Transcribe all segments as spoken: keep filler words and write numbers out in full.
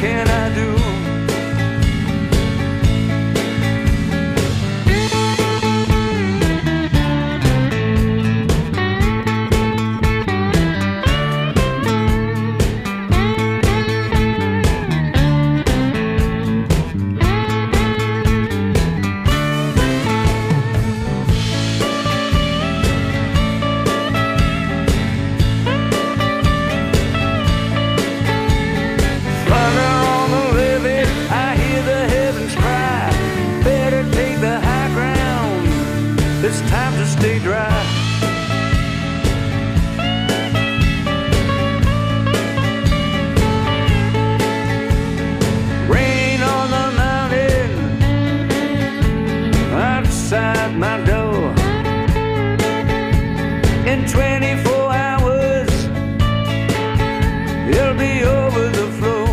can I do? It's time to stay dry. Rain on the mountain outside my door. In twenty-four hours it'll be over the floor.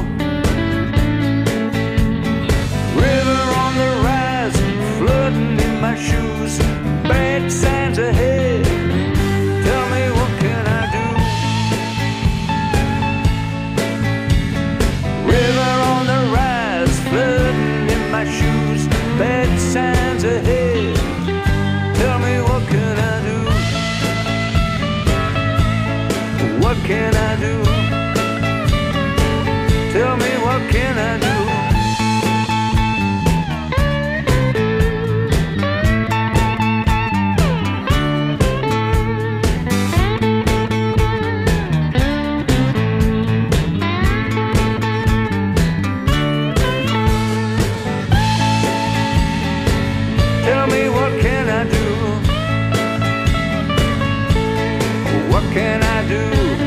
River on the rise, flooding in my shoes. Bad signs ahead, tell me what can I do? River on the rise, flooding in my shoes. Bad signs ahead, tell me what can I do? What can I do? Tell me what can I do? Tell me what can I do? What can I do?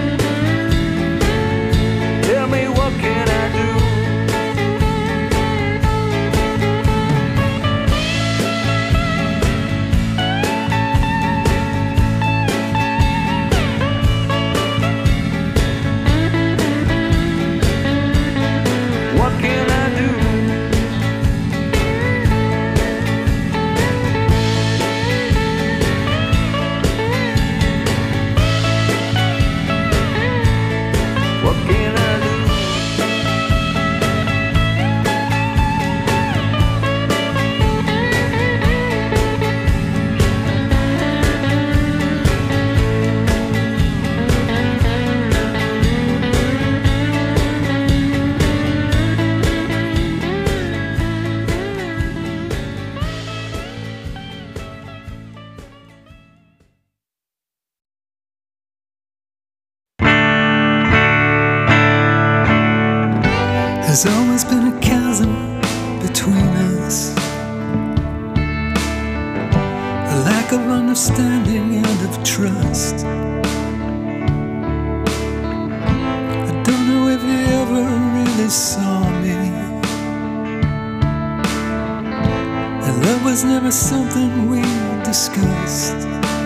Tell me what can I do? What can I do? What can I do? There's always been a chasm between us, a lack of understanding and of trust. I don't know if you ever really saw me, and love was never something we discussed.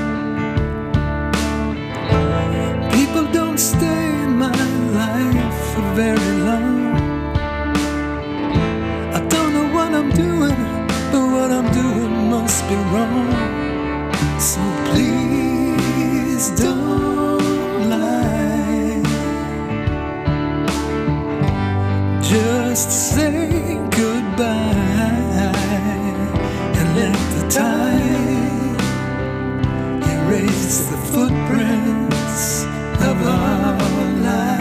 People don't stay in my life for very long. I'm doing, but what I'm doing must be wrong. So please don't lie. Just say goodbye and let the tide erase the footprints of our lives.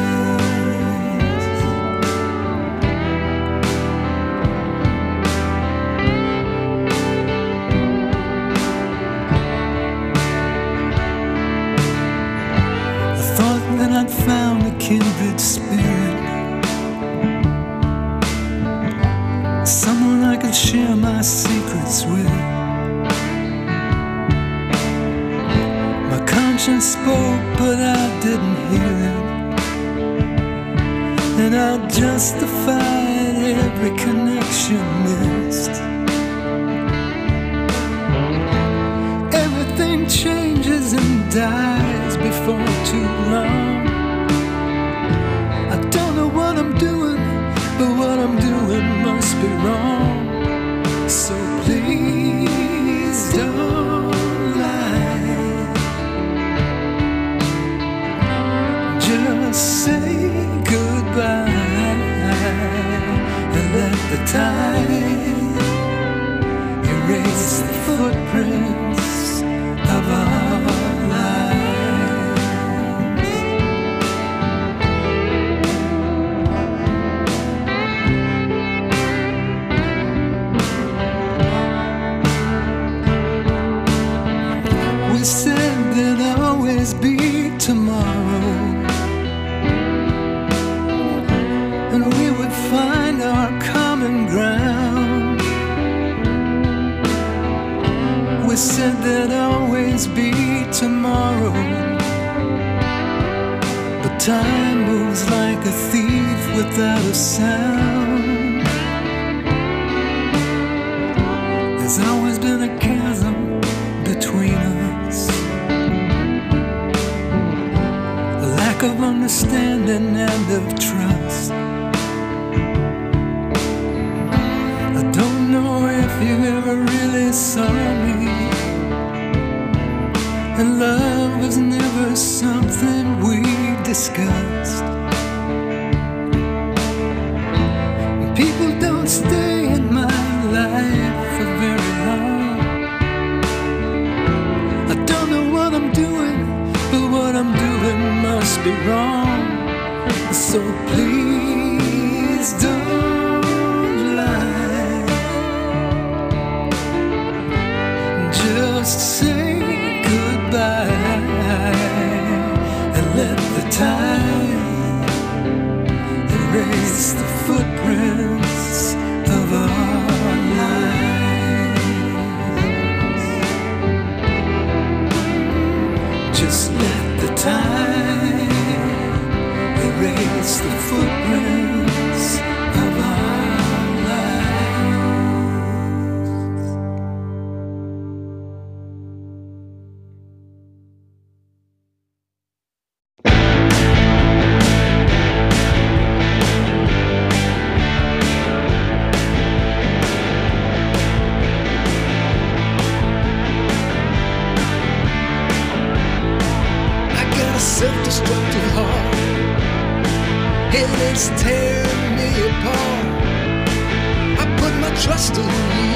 I'd found a kindred spirit, someone I could share my secrets with. My conscience spoke, but I didn't hear it, and I'll justify every connection missed. Everything changes and dies before too long. I don't know what I'm doing, but what I'm doing must be wrong. So please don't lie. Just say goodbye find our common ground. We said there'd always be tomorrow, but time moves like a thief without a sound. There's always been a chasm between us, a lack of understanding and of trust. I don't know if you ever really saw me, and love was never something we discussed. People don't stay in my life for very long. I don't know what I'm doing, but what I'm doing must be wrong. So please don't lie. Just say goodbye and let the time erase the footprints of our lives. Just let the time erase the footprints of our lives. I got a self-destructive heart, and it's tearing me apart. I put my trust in you,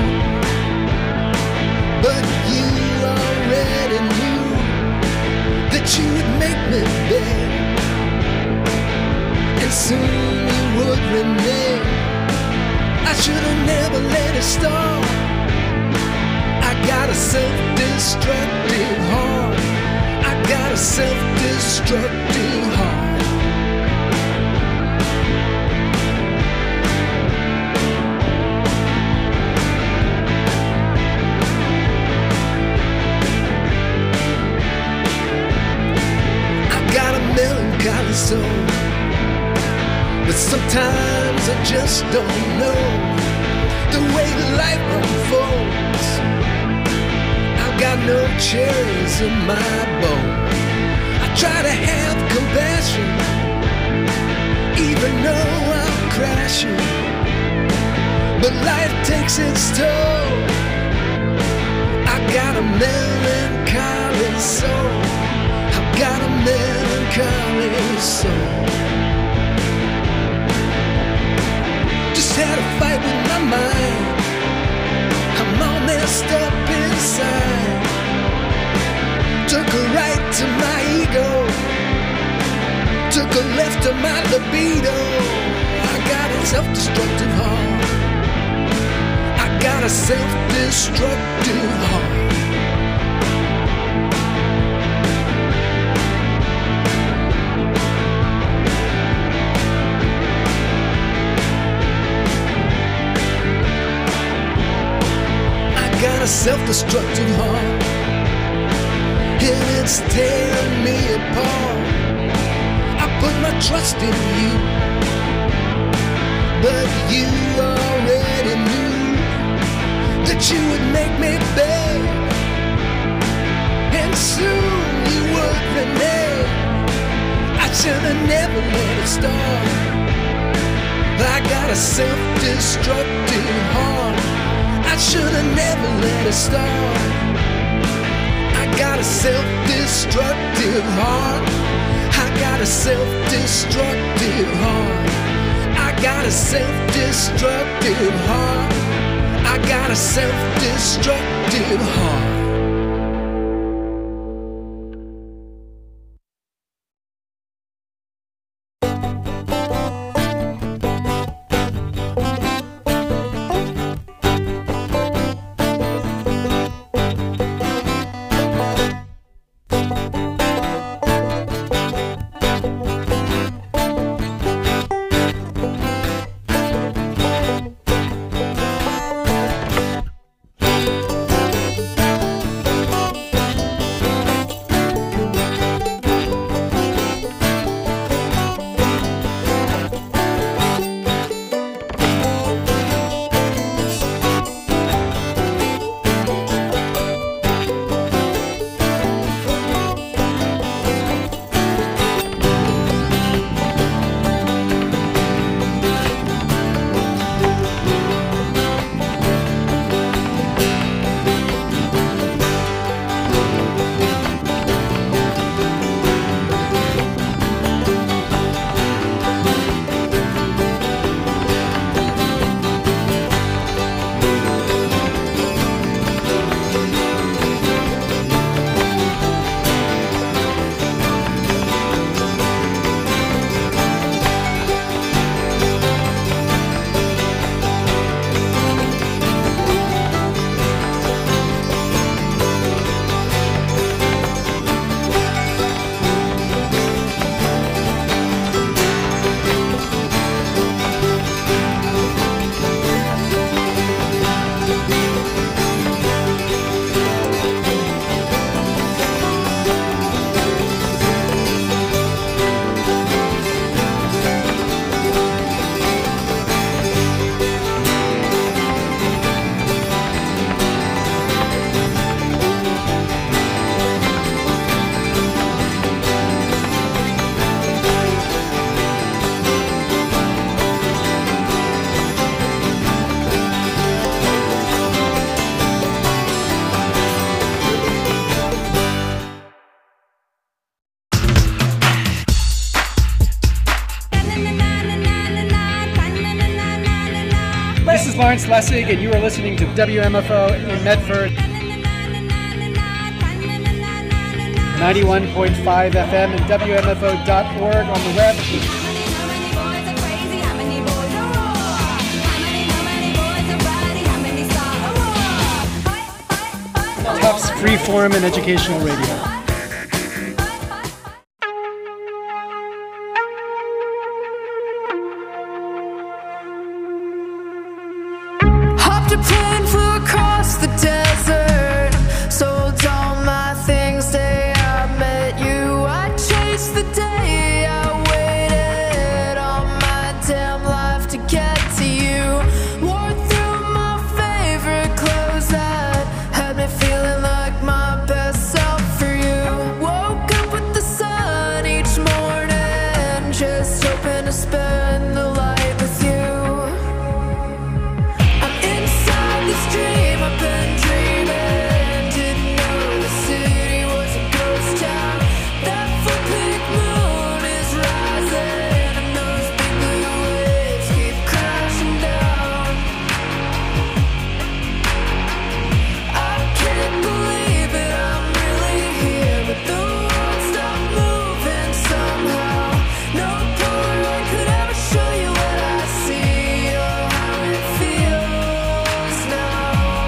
but you already knew that you would make me beg, and soon you would renege. I should have never let it start. I got a self-destructive heart. I got a self-destructive heart. I got a melancholy soul, but sometimes I just don't know the way life unfolds. I've got no cherries in my bowl. I try to have compassion, even though I'm crashing, but life takes its toll. I got a melancholy soul. I've got a melancholy soul. Just had a fight with my mind. I'm all messed up inside. Took a right to my ego, took a left to my libido. I got a self-destructive heart. I got a self-destructive heart. Got a self-destructive heart, and it's tearing me apart. I put my trust in you, but you already knew that you would make me beg, and soon you would renege. I should have never let it start. I got a self-destructive heart. I should have never let it start. I got a self-destructive heart. I got a self-destructive heart. I got a self-destructive heart. I got a self-destructive heart. This is Lawrence Lessig, and you are listening to W M F O in Medford. ninety-one point five F M and W M F O dot org on the web. Tufts Freeform and Educational Radio. Hopped a plane, flew across the desert, sold all my things, day I met you. I chased the day, I waited all my damn life to get to you. Wore through my favorite clothes that had me feeling like my best self for you. Woke up with the sun each morning, just hoping to spend the light with you. Dream I've been dreaming, didn't know the city was a ghost town. That full pink moon is rising, and those big blue waves keep crashing down. I can't believe it, I'm really here, but the world stopped moving somehow. No Polaroid could ever show you what I see or how it feels now.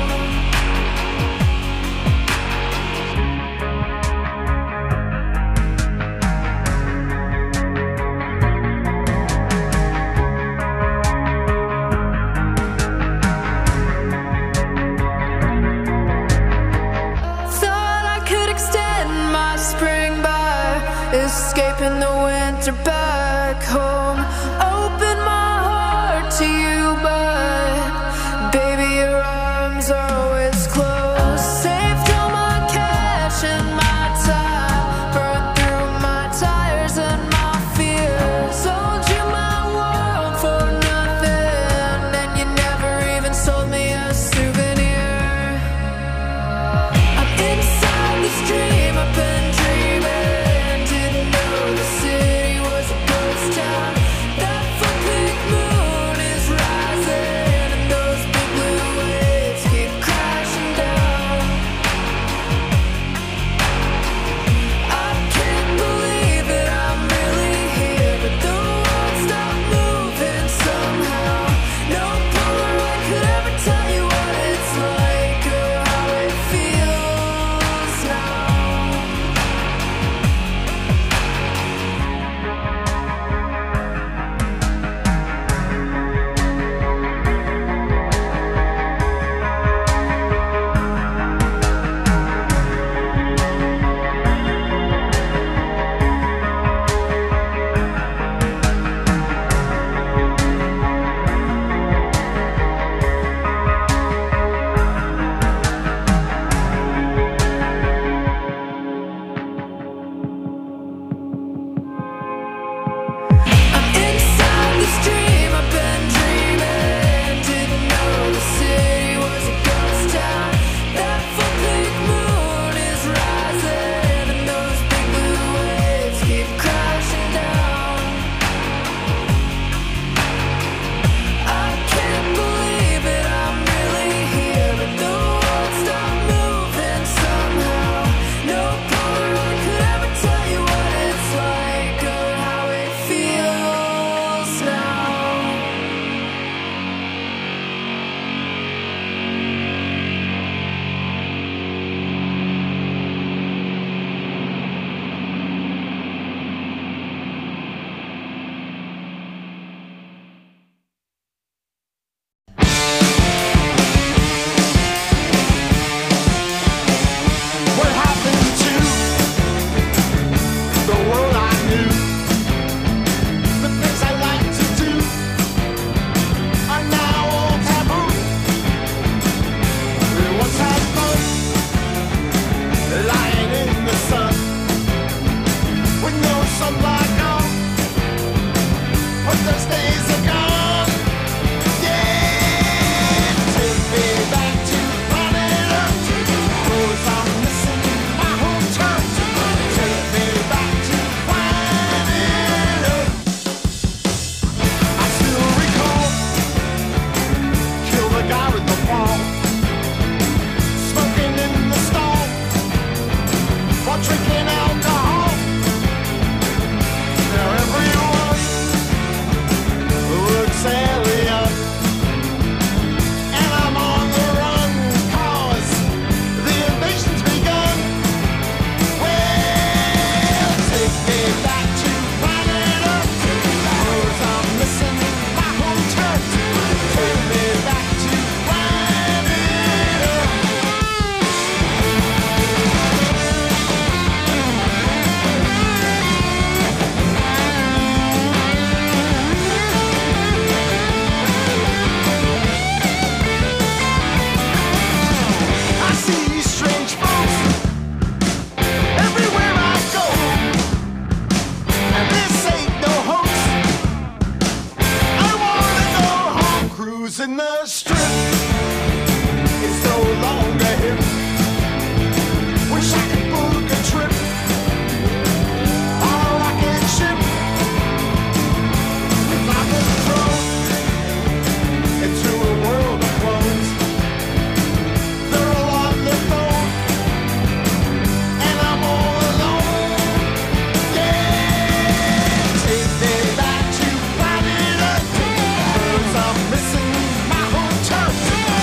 Thought I could extend my spring by escaping the winter back home. Open my heart to you, but baby, your arms are always closed. Saved all my cash and my time, burned through my tires and my fears. Sold you my world for nothing, and you never even sold me a souvenir. I'm inside this dream I've been dreaming, didn't know the city was a blues in the strip is no longer hip. Wish I could book a trip on a rocket ship. If I was thrown into a world of clones, they're all on the phone, and I'm all alone. Yeah, take me back to planet Earth, 'cause I'm missing my home turf.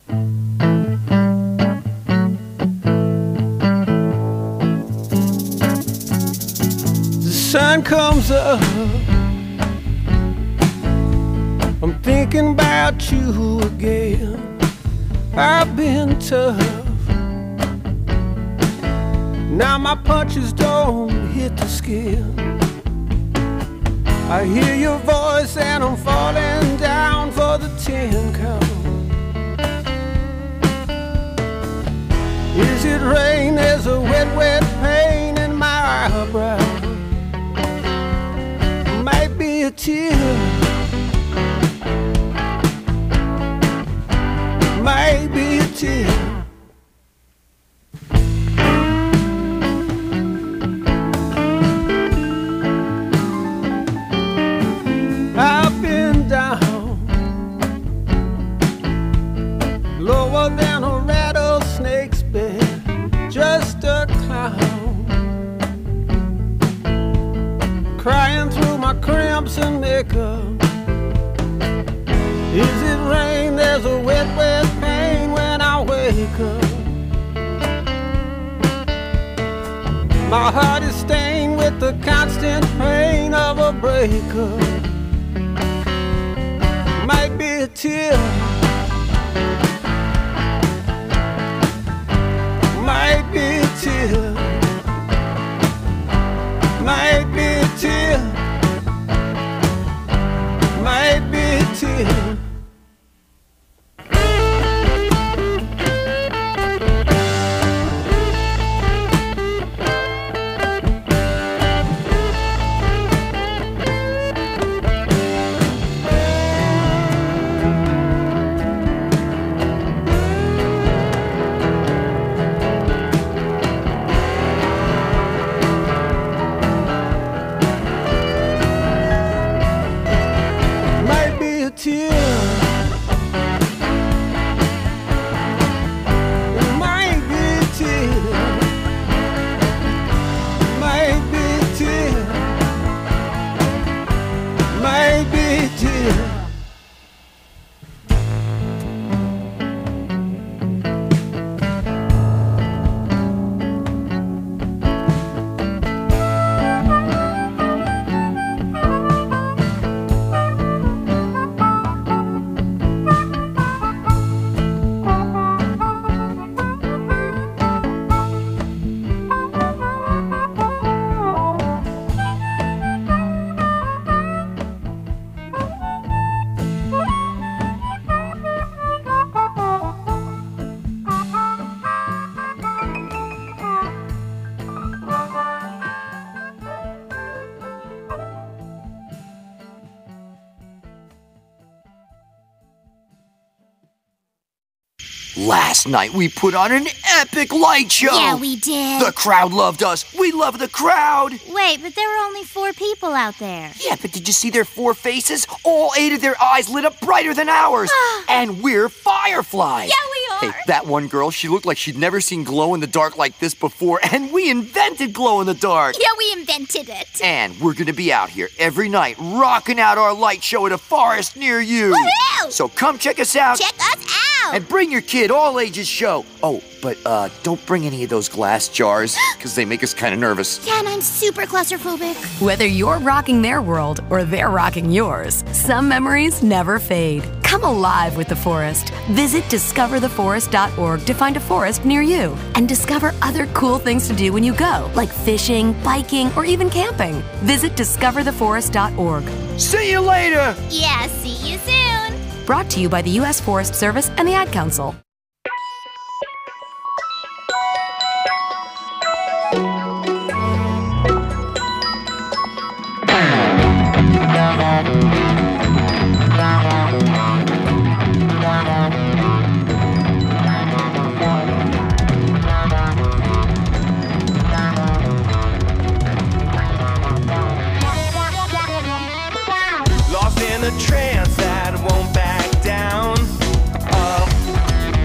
The sun comes up, I'm thinking about you again. I've been tough, now my punches don't hit the skin. I hear your voice and I'm falling down for the ten count. Is it rain? There's a wet, wet pain in my eyebrow. Might be a tear, might be a tear. I've been down, lower than a rattlesnake's bed, just a clown, crying through my crimson makeup. Is it rain? There's a wet, wet pain when I wake up. My heart is stained with the constant pain of a breakup. Might be a tear, might be a tear, might be a tear, might be a tear. Last night we put on an epic light show. Yeah, we did. The crowd loved us. We love the crowd. Wait, but there were only four people out there. Yeah, but did you see their four faces? All eight of their eyes lit up brighter than ours. And we're fireflies. Yeah, we are. Hey, that one girl, she looked like she'd never seen glow-in-the-dark like this before, and we invented glow-in-the-dark. Yeah, we invented it. And we're gonna be out here every night, rocking out our light show at a forest near you. Woohoo! So come check us out. Check us out. And bring your kid, all ages show. Oh, but uh, don't bring any of those glass jars, because they make us kind of nervous. Yeah, and I'm super claustrophobic. Whether you're rocking their world or they're rocking yours, some memories never fade. Come alive with the forest. Visit discover the forest dot org to find a forest near you and discover other cool things to do when you go, like fishing, biking, or even camping. Visit discover the forest dot org. See you later! Yeah, see you soon. Brought to you by the U S Forest Service and the Ad Council. Lost in a trance that won't back down. Up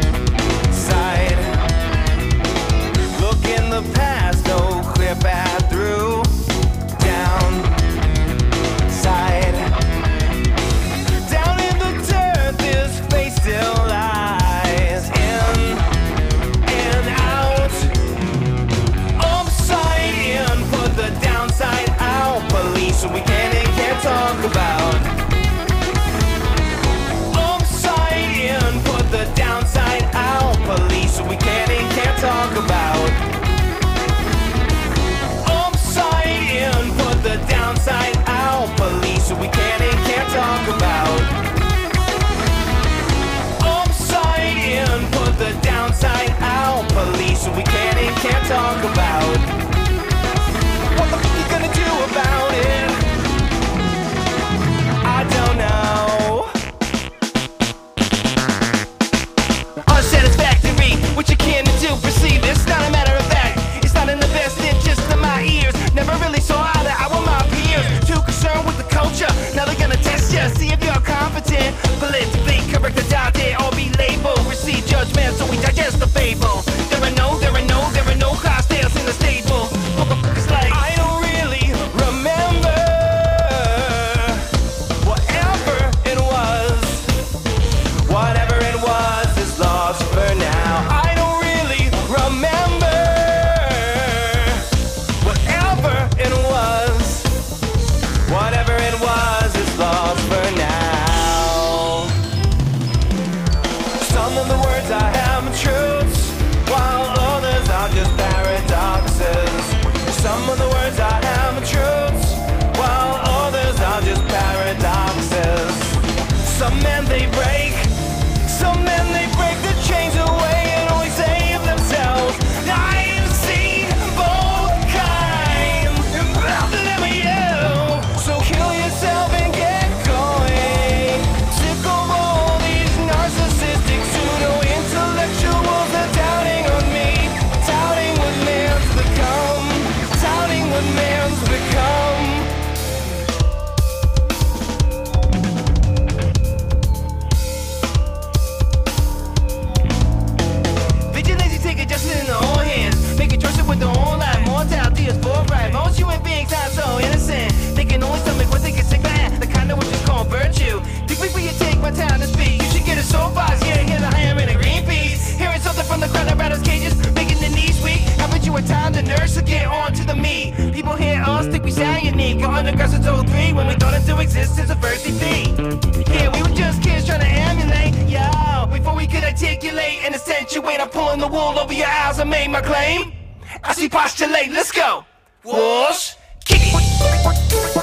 can articulate and accentuate. I'm pulling the wool over your eyes. I made my claim. I see postulate. Let's go. Whoosh. Kick it.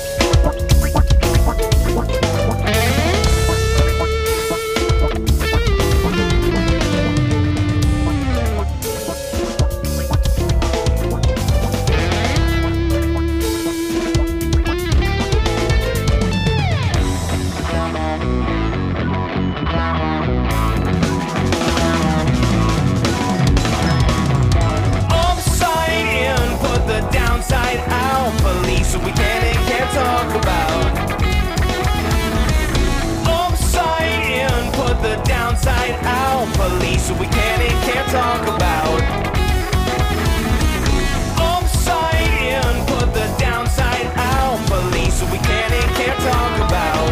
We can and can't talk about. Upside in, put the downside out. Police, we can and can't talk about. Upside in, put the downside out. Police, we can and can't talk about.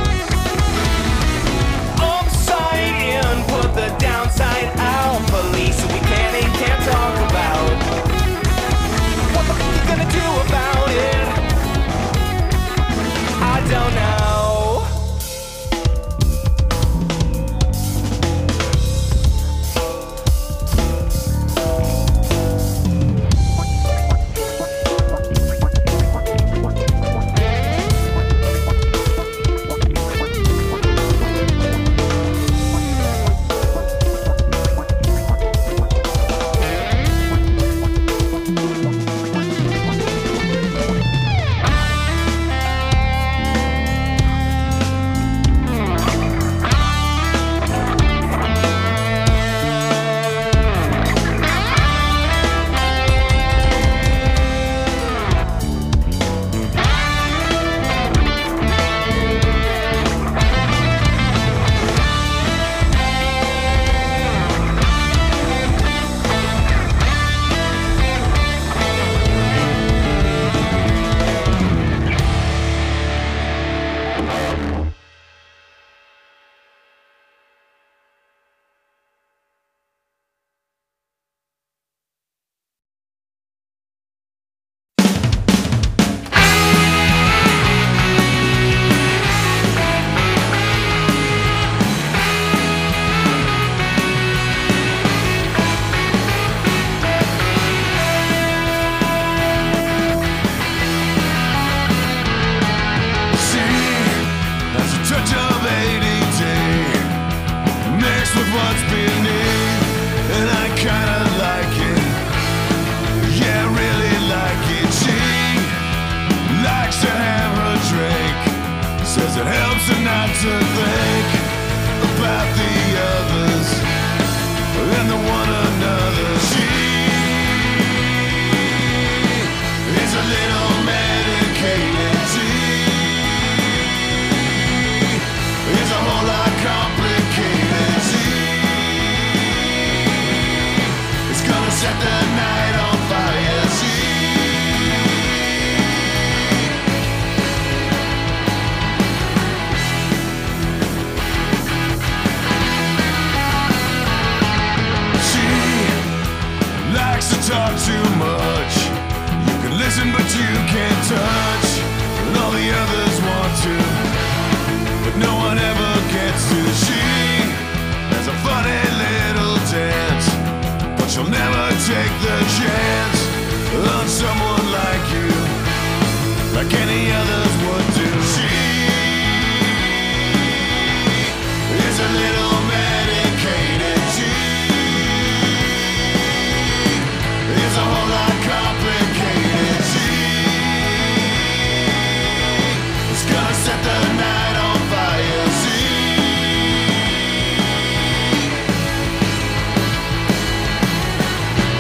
Upside in, put the downside out. Police, we can and can't talk about. What the fuck you gonna do about it? I don't know.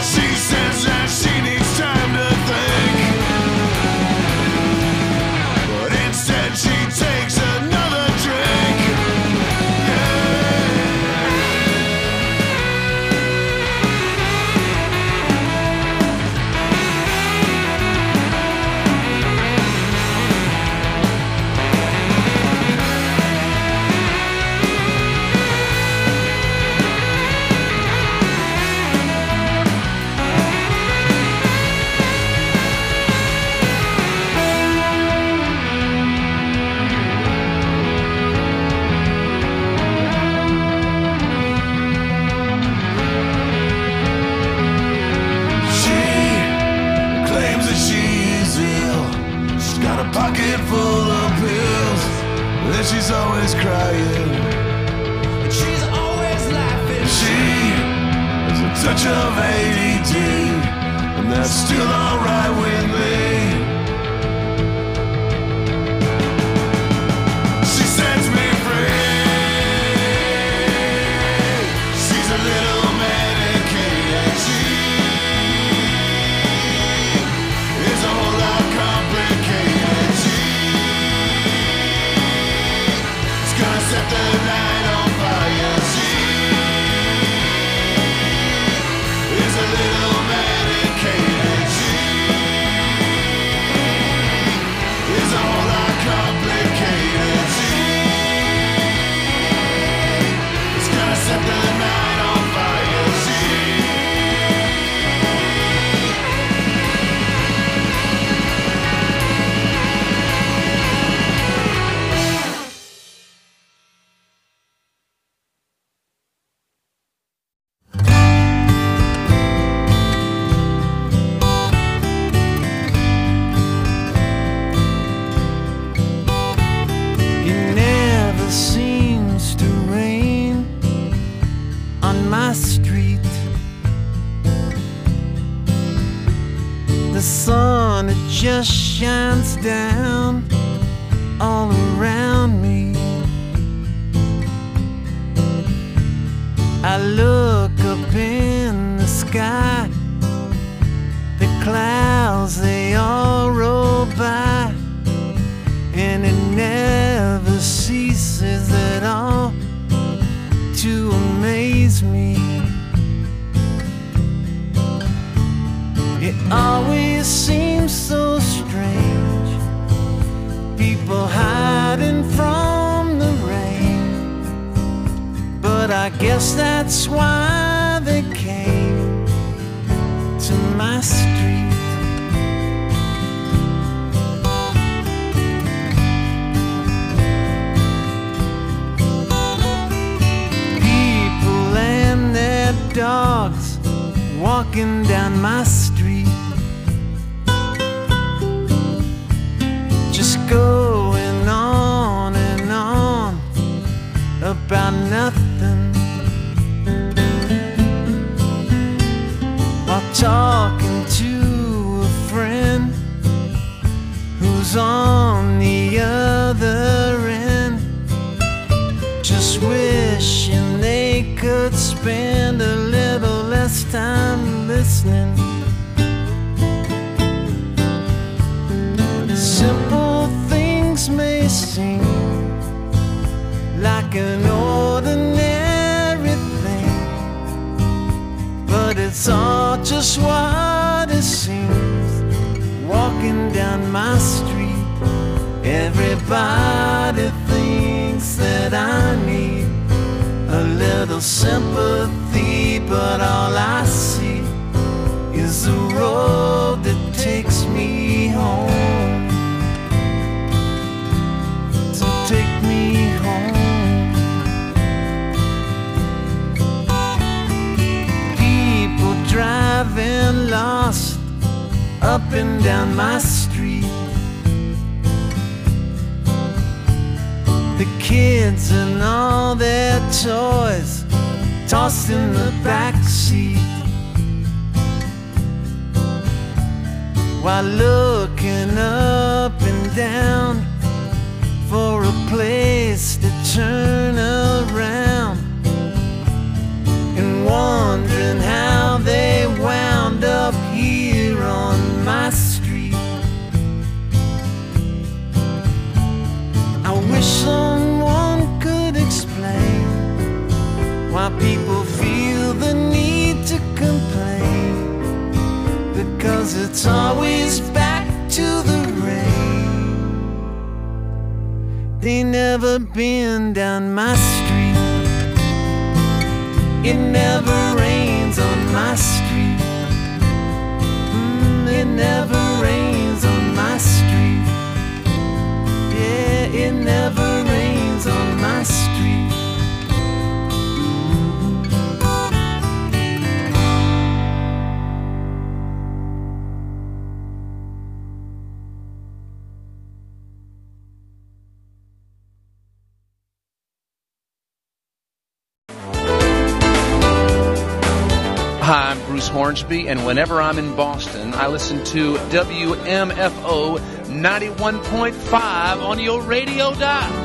She says that she needs time to think. touch of A D D, and that's still alright with me. She sets me free. She's a little medicated. She is a whole lot complicated. She's gonna set the night on fire. She is a little medicated. She is a whole lot complicated. She is gonna set the night on fire. She It never seems to rain on my street. The sun, it just shines down all around me. I look up in the sky, the clouds, they all roll by, and it never ceases at all to amaze me. It always seems so strange, people hiding from the rain, but I guess that's why they came to my street. People and their dogs walking down my street, just going on and on about nothing, while talking to a friend who's on the other end, just wishing they could spend a little less time listening. Simple things may seem like an ordinary thing, but it's all just what it seems. Walking down my street, everybody thinks that I need a little sympathy, but all I see is the road that takes me home. So take me home. People driving lost up and down my street, the kids and all their toys tossed in the back seat, while looking up and down for a place to turn around, and wondering how they wound up here on my street. I wish someone could explain why people feel the need to complain, because it's always back to the rain. They never been down my street. It never rains on my street. Mm, it never rains on my street. Yeah, it never rains on my street. Hi, I'm Bruce Hornsby, and whenever I'm in Boston, I listen to W M F O ninety-one point five on your radio dial.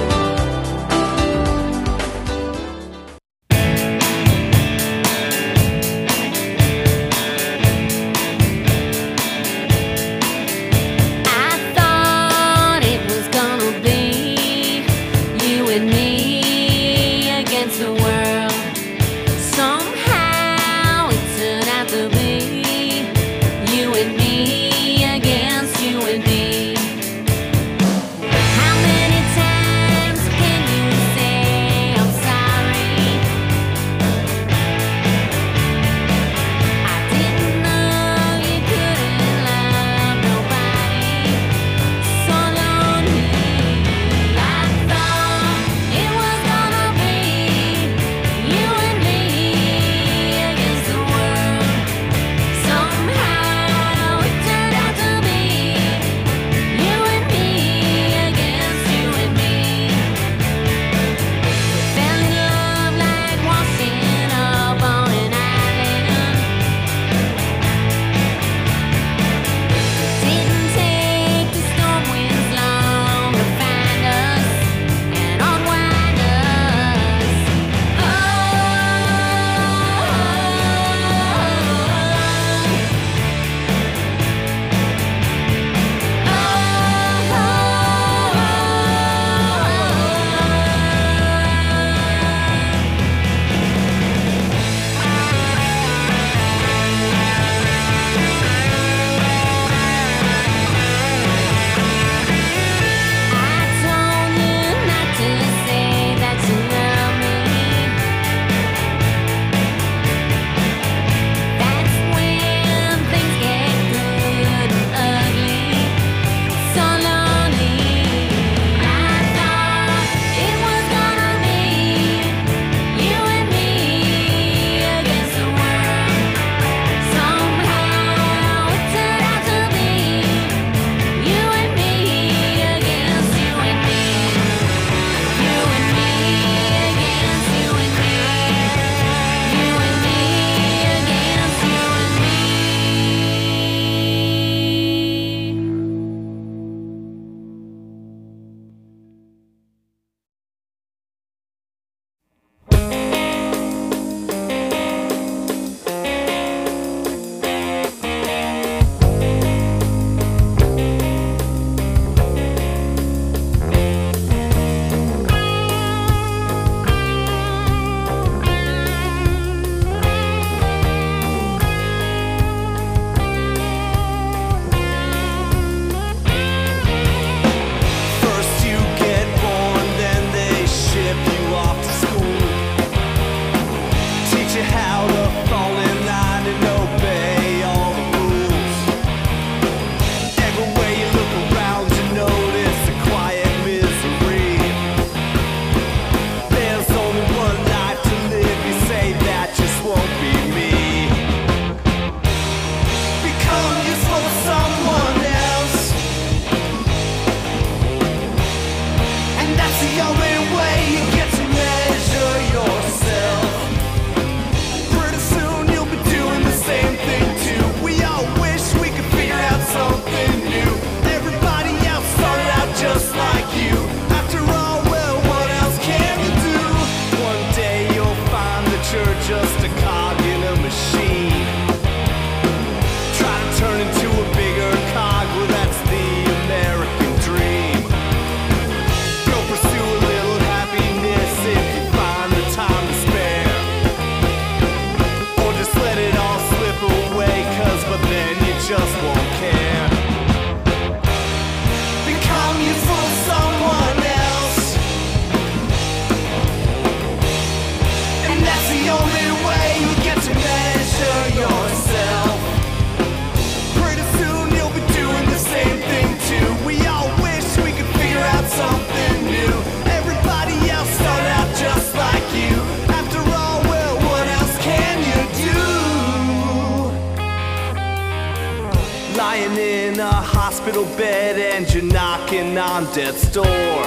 lying in a hospital bed and you're knocking on death's door.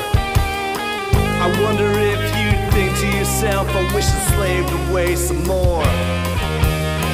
I wonder if you think to yourself, I wish I slaved away some more.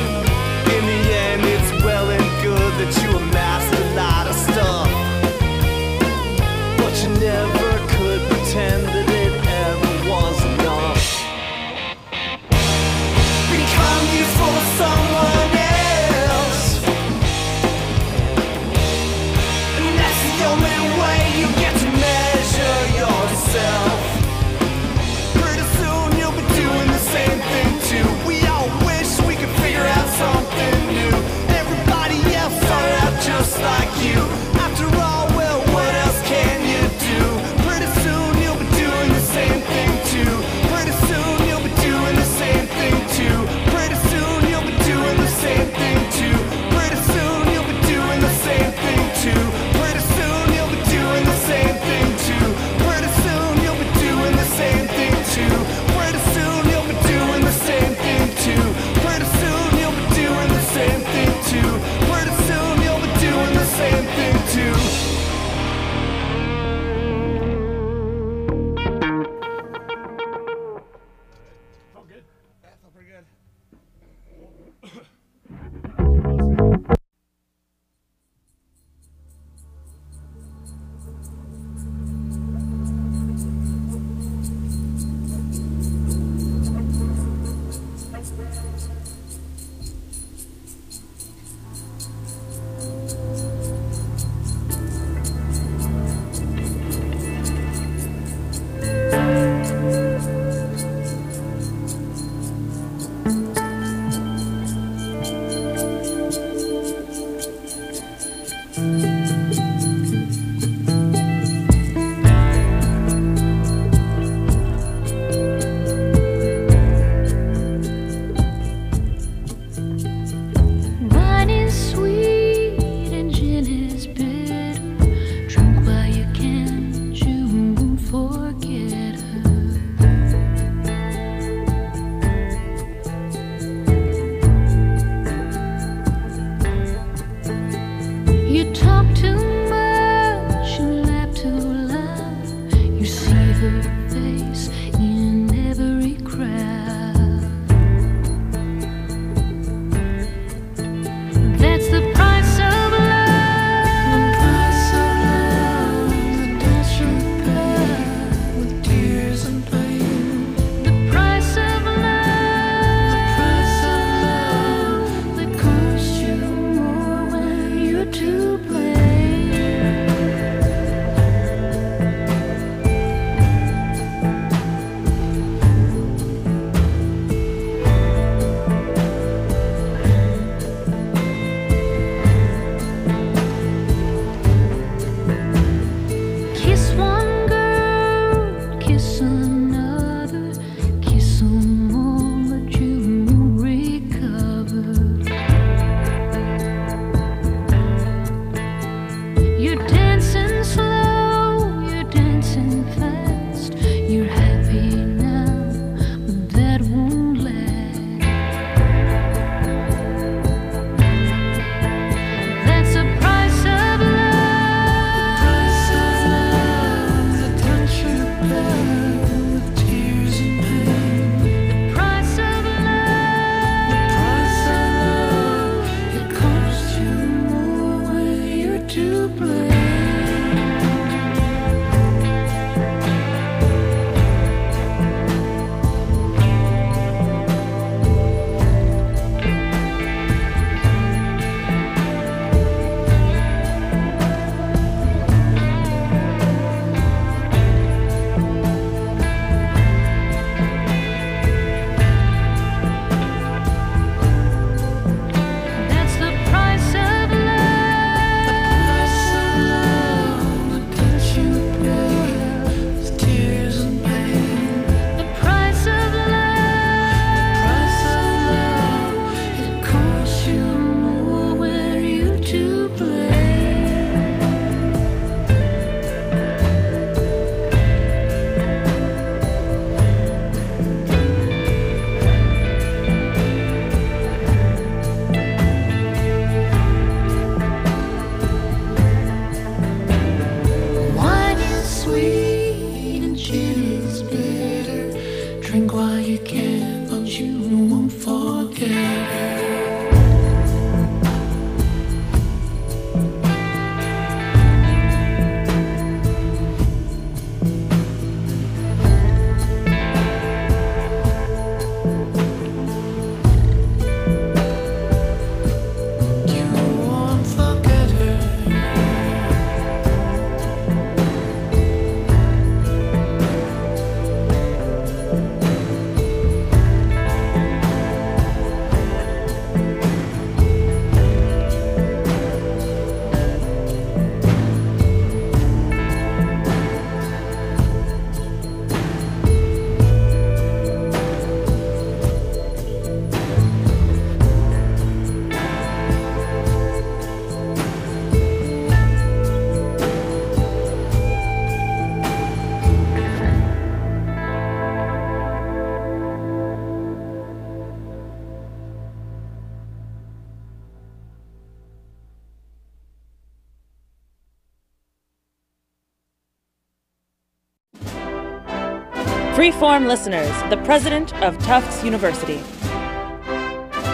Freeform listeners, the president of Tufts University.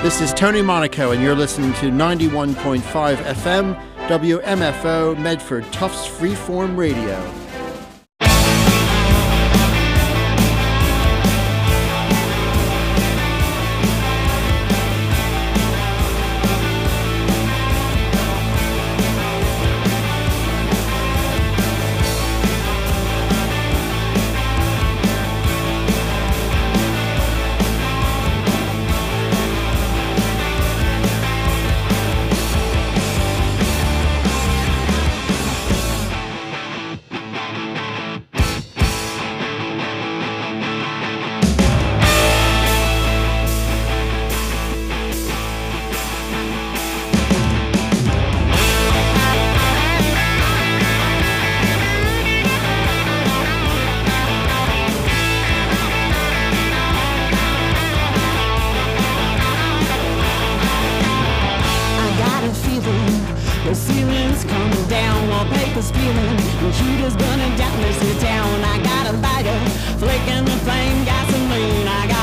This is Tony Monaco, and you're listening to ninety-one point five F M, W M F O, Medford Tufts Freeform Radio. Wallpaper's peeling, computer's burning down this town. I got a lighter, flicking the flame, gasoline. I got